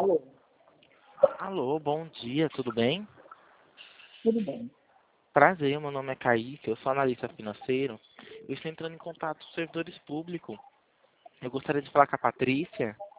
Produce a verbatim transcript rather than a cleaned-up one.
Alô, Alô, bom dia, tudo bem? tudo bem? Prazer, meu nome é Kaique, eu sou analista financeiro. Eu estou entrando em contato com os servidores públicos. Eu gostaria de falar com a Patrícia.